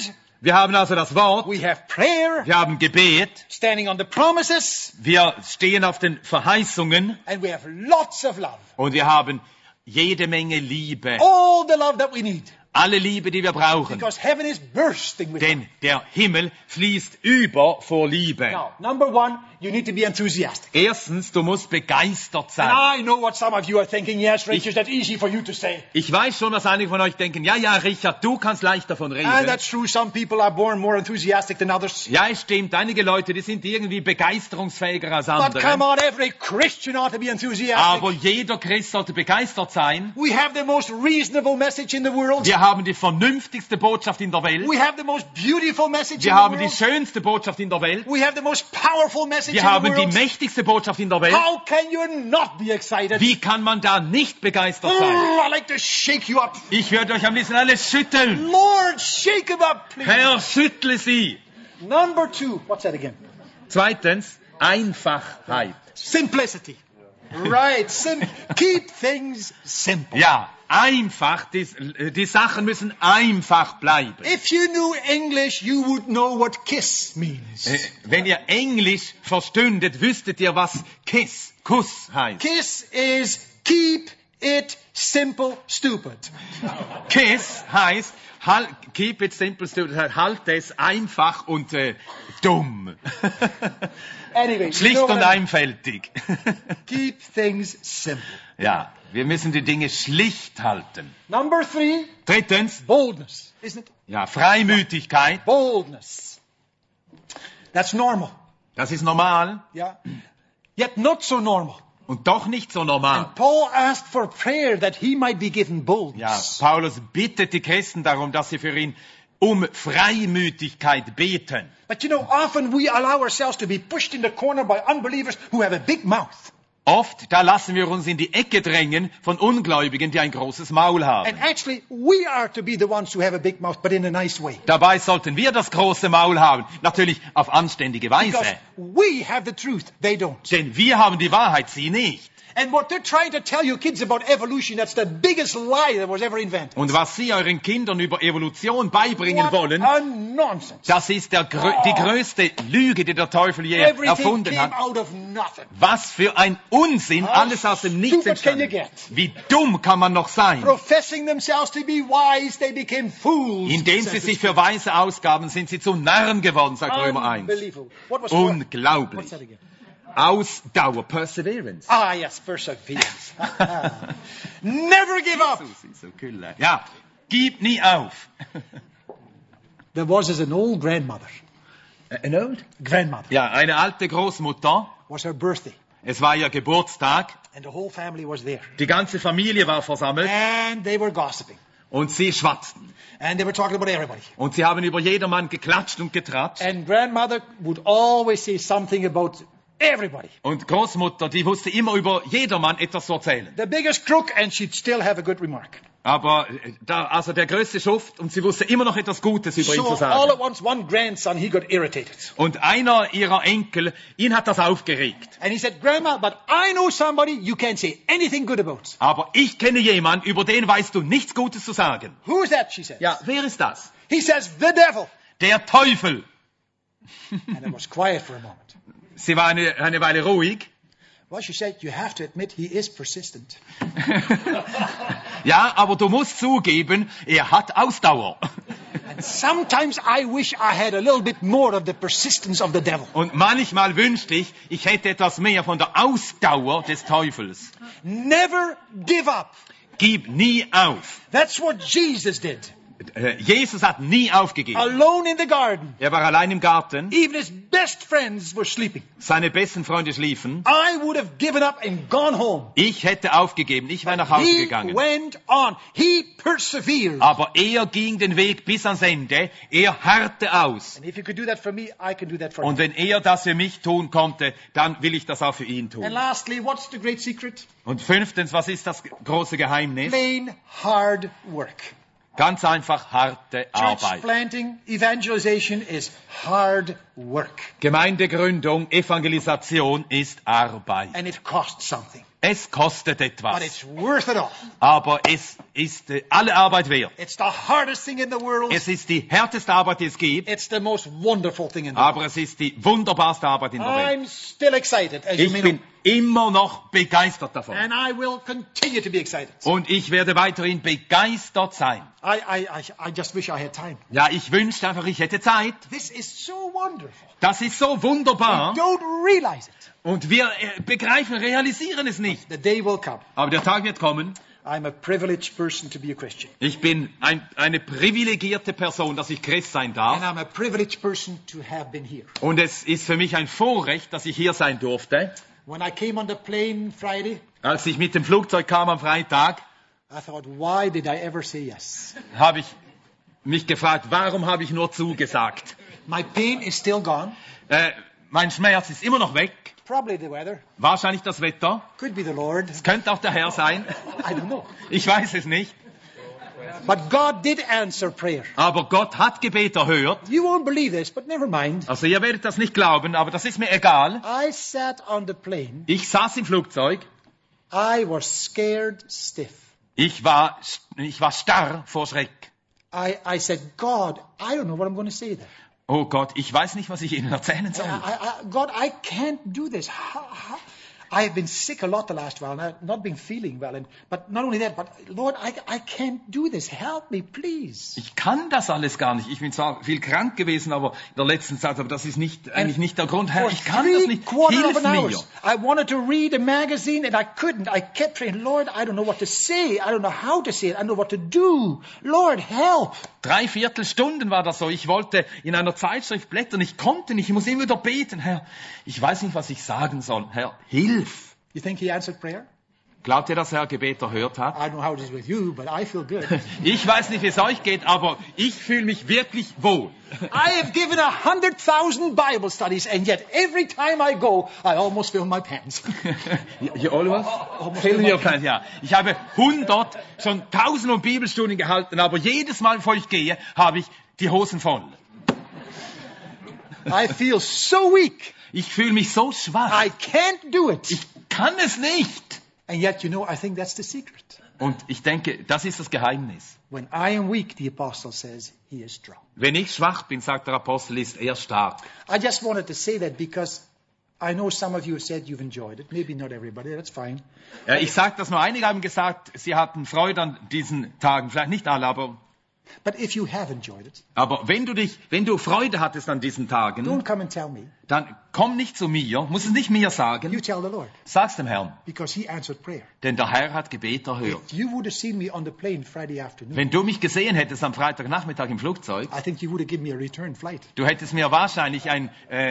Wir haben also das Wort, we have prayer, wir haben Gebet, standing on the promises, wir stehen auf den Verheißungen and we have lots of love. und wir haben jede Menge Liebe. All the love that we need. Alle Liebe, die wir brauchen. Because heaven is bursting with love. Denn der Himmel fließt über vor Liebe. Now, number one, you need to be enthusiastic. Erstens, du musst begeistert And sein. I know what some of you are thinking. Yes, Richard, that's easy for you to say. Ich weiß schon, dass einige von euch denken, ja, Richard, du kannst leicht davon And reden. that's true. Some people are born more enthusiastic than others. Ja, es stimmt, einige Leute, die sind irgendwie begeisterungsfähiger als But come andere. on, every Christian ought to be enthusiastic. Aber jeder Christ sollte begeistert sein. We have the most reasonable message in the world. Wir haben die vernünftigste Botschaft in der Welt. We have the most beautiful message in Wir the haben die world. schönste Botschaft in der Welt. We have the most powerful message Wir in the haben die world. mächtigste Botschaft in der Welt. How can you not be excited? Wie kann man da nicht begeistert sein? Oh, I'd like to shake you up. Ich würde euch am liebsten alle schütteln. Lord, shake him up, please. Herr, schüttle sie. Number two. What's that again? Zweitens, Einfachheit. Simplicity. Right. Keep things simple. Ja, einfach. Die Sachen müssen einfach bleiben. If you knew English, you would know what kiss means. Wenn ihr Englisch verstündet, wüsstet ihr, was Kuss heißt. Kiss is keep it simple, stupid. Kiss heißt, keep it simple, halte es einfach und dumm. Anyway, you Schlicht know what und I mean. einfältig. Keep things simple. Ja, wir müssen die Dinge schlicht halten. Number three, Drittens, boldness, isn't it? ja, Freimütigkeit. Boldness. That's normal. Das ist normal Yeah. Yet not so normal. und doch nicht so normal. And Paul asked for prayer that he might be given Ja, boldness. Paulus bittet die Christen darum, dass sie für ihn um Freimütigkeit beten. But you know, often we allow ourselves to be pushed in the corner by unbelievers who have a big mouth. Oft, da lassen wir uns in die Ecke drängen von Ungläubigen, die ein großes Maul haben. And actually, we are to be the ones who have a big mouth, but in a nice way. Dabei sollten wir das große Maul haben, natürlich auf anständige Because Weise. we have the truth, they don't. Denn wir haben die Wahrheit, sie nicht. And what they're trying to tell you kids about evolution, that's the biggest lie that was ever invented. Und was sie euren Kindern über Evolution beibringen What wollen, a nonsense. das ist die größte Lüge, die der Teufel je Everything erfunden came hat. out of nothing. Was für ein Unsinn, How alles aus dem Nichts stupid can you entstanden. get? Wie dumm kann man noch sein? Professing themselves to be wise, they became fools. Indem sie sich für Weise ausgaben, sind sie zu Narren geworden, sagt Römer 1. Unbelievable. What was for? Unglaublich. What's that again? Ausdauer, Perseverance. Ah, yes, perseverance. Never give up. Ja, gib nie auf. There was an old grandmother. An old? Grandmother. Ja, eine alte Großmutter. Was her birthday. Es war ihr Geburtstag. And the whole family was there. Die ganze Familie war versammelt And they were gossiping. und sie schwatzten. And they were talking about everybody. Und sie haben über jedermann geklatscht und getratscht. And grandmother would always say something about everybody. Und Großmutter, die wusste immer über jedermann etwas zu erzählen. The biggest crook, and she'd still have a good remark. Aber also der größte Schuft und sie wusste immer noch etwas Gutes über ihn So zu all sagen. at once, one grandson, he got irritated. Und einer ihrer Enkel, ihn hat das aufgeregt. And he said, Grandma, but I know somebody you can't say anything good about. Aber ich kenne jemanden, über den weißt du nichts Gutes zu sagen. Who's that, she said. Ja, wer ist das? He says, the devil. Der Teufel. And it was quiet for a moment. Sie war eine Weile ruhig. Well, she said, you have to admit he is persistent. Ja, aber du musst zugeben, er hat Ausdauer. And sometimes I wish I had a little bit more of the persistence of the devil. Und manchmal wünschte ich hätte etwas mehr von der Ausdauer des Teufels. Never give up. Gib nie auf. That's what Jesus did. Jesus hat nie aufgegeben. Alone in the garden. Er war allein im Garten. Even his best friends were sleeping. Seine besten Freunde schliefen. I would have given up and gone home. Ich hätte aufgegeben. Ich wäre nach Hause He gegangen. went on. He persevered. Aber er ging den Weg bis ans Ende. Er harrte aus. And if you could do that for me, I can do that for Und you. wenn er das für mich tun konnte, dann will ich das auch für ihn And tun. lastly, what's the great secret? Und fünftens, was ist das große Geheimnis? Plain hard work. Ganz einfach harte Church Arbeit. planting, evangelization is hard work. Gemeindegründung, Evangelisation ist Arbeit. And it costs something. Es kostet But etwas, it's worth it all. aber es ist alle Arbeit wert. It's the hardest thing in the world. Es ist die härteste Arbeit, die es gibt, It's the most wonderful thing in the world. aber es ist die wunderbarste Arbeit in der Welt. I'm still excited, as you Ich may bin know. immer noch begeistert davon. And I will continue to be excited. Und ich werde weiterhin begeistert sein. I just wish I had time. Ja, ich wünschte einfach, ich hätte Zeit. This is so wonderful. Das ist so wunderbar. Don't realize it. Und wir begreifen, realisieren es nicht. The day will come. Aber der Tag wird kommen. I'm a privileged person to be a Christian. Ich bin eine privilegierte Person, dass ich Christ sein And darf. I'm a privileged person to have been here. Und es ist für mich ein Vorrecht, dass ich hier sein durfte. When I came on the plane Friday, Als ich mit dem Flugzeug kam am Freitag, I thought, why did I ever say yes? habe ich mich gefragt, warum habe ich nur zugesagt? My pain is still gone. Mein Schmerz ist immer noch weg. Probably the weather. Wahrscheinlich das Wetter. Could be the Lord. Es könnte auch der Herr sein. I don't know. Ich weiß es nicht. But God did answer prayer. Aber Gott hat Gebet erhört. You won't believe this, but never mind. Also ihr werdet das nicht glauben, aber das ist mir egal. I sat on the plane. Ich saß im Flugzeug. I was scared stiff. Ich war starr vor Schreck. I said, God, I don't know what I'm going to say there. Oh Gott, ich weiß nicht, was ich Ihnen erzählen soll. God, I can't do this. I've been sick a lot the last while, and I've not been feeling well. But not only that, but Lord, I can't do this. Help me, please. Ich kann das alles gar nicht. Ich bin zwar viel krank gewesen, aber in der letzten Zeit, aber das ist eigentlich nicht der Grund. Herr, ich kann das nicht. Hilf mir. I wanted to read a magazine and I couldn't. I kept praying, Lord, I don't know what to say. I don't know how to say it. I don't know what to do. Lord, help. 3/4 Stunden war das so. Ich wollte in einer Zeitschrift blättern. Ich konnte nicht. Ich muss immer wieder beten. Herr, ich weiß nicht, was ich sagen soll. Herr, hilf. You think he answered prayer? Glaubt ihr, dass er Gebet erhört hat? I don't know how it is with you, but I feel good. Ich weiß nicht, wie es euch geht, aber ich fühle mich wirklich wohl. I have given 100,000 Bible studies, and yet every time I go, I almost fill my pants. You always fill your pants, ja. Ich habe 100, schon 1000 Bibelstunden gehalten, aber jedes Mal, bevor ich gehe, habe ich die Hosen voll. I feel so weak. Ich fühle mich so schwach. I can't do it. Ich kann es nicht. And yet, I think that's the secret. Und ich denke, das ist das Geheimnis. When I am weak, the apostle says, he is strong. Wenn ich schwach bin, sagt der Apostel, ist er stark. I just wanted to say that because I know some of you have said you've enjoyed it. Maybe not everybody, that's fine. Ich sage das nur, einige haben gesagt, sie hatten Freude an diesen Tagen. Vielleicht nicht alle, aber But if you have enjoyed it, wenn du Freude hattest an diesen Tagen, don't come and tell me. dann komm nicht zu mir, muss es nicht mir You sagen, tell the Lord, sag's dem Herrn. because he answered prayer. Denn der Herr hat Gebet erhört. If you would have seen me on the plane Friday afternoon, Wenn du mich gesehen hättest am Freitagnachmittag im Flugzeug, I think you would have given me a return flight. du hättest mir wahrscheinlich ein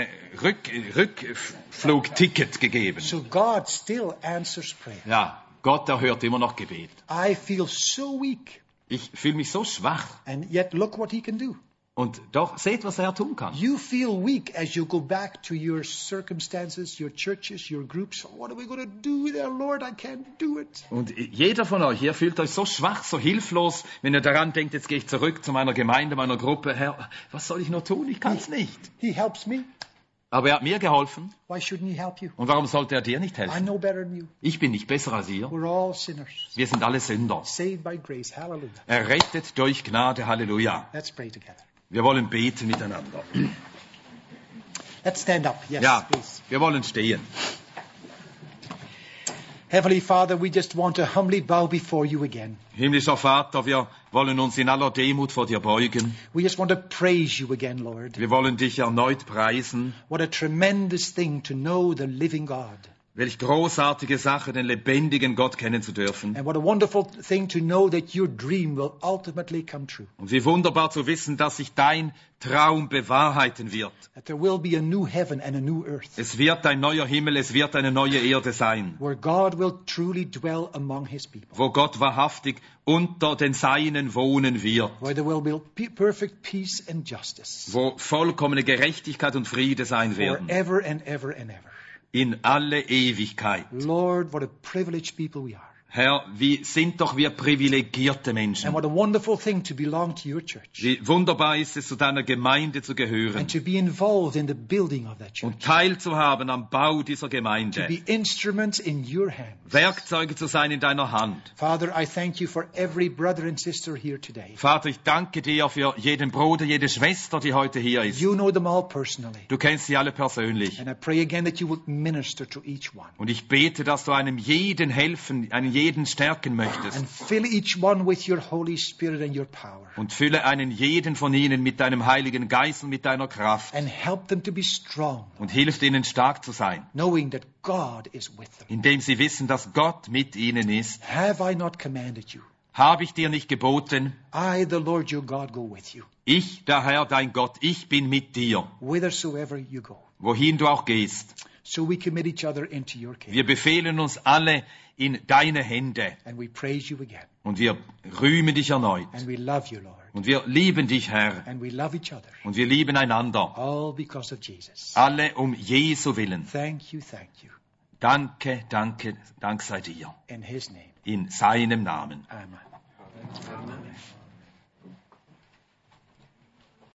Rückflugticket gegeben. So God still answers prayer. Ja, Gott erhört immer noch Gebet. I feel so weak, Ich fühle mich so schwach. and yet look what he can do. Und doch, seht, was er tun kann. You feel weak as you go back to your circumstances, your churches, your groups. What are we going to do there, Lord? I can't do it. Und jeder von euch hier fühlt euch so schwach, so hilflos, wenn ihr daran denkt, jetzt gehe ich zurück zu meiner Gemeinde, meiner Gruppe. Herr, was soll ich nur tun? Ich kann es nicht. He helps me. Aber er hat mir geholfen. Why shouldn't he help you? Und warum sollte er dir nicht I helfen? know better than you. Ich bin nicht besser als ihr. We're all sinners. Wir sind alle Sünder. Saved by grace. Hallelujah. Errettet durch Gnade. Halleluja. Let's pray together. Wir wollen beten miteinander. Let's stand up. Yes, Ja, please. wir wollen stehen. Heavenly Father, we just want to humbly bow before you again. Himmlischer Vater, wir wollen uns in aller Demut vor dir beugen. We just want to praise you again, Lord. Wir wollen dich erneut preisen. What a tremendous thing to know the living God. Welch großartige Sache, den lebendigen Gott kennen zu dürfen. And what a wonderful thing to know that your dream will ultimately come true. Und wie wunderbar zu wissen, dass sich dein Traum bewahrheiten wird. That there will be a new heaven and a new earth. Es wird ein neuer Himmel, es wird eine neue Erde sein, Where God will truly dwell among his people. wo Gott wahrhaftig unter den Seinen wohnen wird, Where there will be perfect peace and justice. wo vollkommene Gerechtigkeit und Friede sein werden, Forever and ever and ever. in alle Ewigkeit. Lord, what a privileged people we are. Herr, wie sind doch wir privilegierte And Menschen. what a wonderful thing to belong to your church. Wie wunderbar ist es, zu deiner Gemeinde zu gehören And to be involved in the building of that church. und teilzuhaben am Bau dieser To Gemeinde. be instruments in your hands. Werkzeuge zu sein in deiner Hand. Father, I thank you for every brother and sister here today. Vater, ich danke dir für jeden Bruder, jede Schwester, die heute hier ist. You know them all personally. Du kennst sie alle persönlich. And I pray again that you would minister to each one. Und ich bete, dass du einem jeden helfen, einen jeden stärken möchtest. And fill each one with your Holy Spirit and your power. Und fülle einen jeden von ihnen mit deinem Heiligen Geist und mit deiner Kraft. And help them to be strong, Und hilf ihnen stark zu sein, knowing that God is with them. indem sie wissen, dass Gott mit ihnen ist. Have I not commanded you? Habe ich dir nicht geboten? I, the Lord your God, go with you, Ich, der Herr, dein Gott, ich bin mit dir, whithersoever you go. wohin du auch gehst. So we commit each other into your kingdom. Wir befehlen uns alle in deine Hände. And we praise you again. Und wir rühmen dich erneut. And we love you, Lord. Und wir lieben dich, Herr. And we love each other. Und wir lieben einander. All because of Jesus. Alle um Jesu Willen. Thank you, thank you. Danke, danke, Dank sei dir. In his name. In seinem Namen. Amen.